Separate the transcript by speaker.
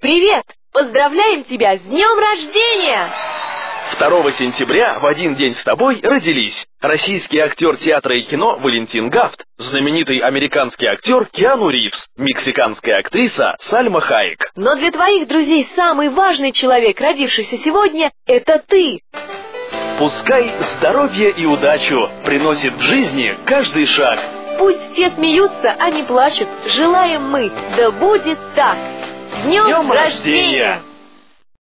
Speaker 1: Привет! Поздравляем тебя с днем рождения!
Speaker 2: 2 сентября в один день с тобой родились российский актер театра и кино Валентин Гафт, знаменитый американский актер Киану Ривз, мексиканская актриса Сальма Хайек.
Speaker 1: Но для твоих друзей самый важный человек, родившийся сегодня, это ты.
Speaker 2: Пускай здоровье и удачу приносит в жизни каждый шаг.
Speaker 1: Пусть все смеются, а не плачут. Желаем мы, да будет так. С днем рождения!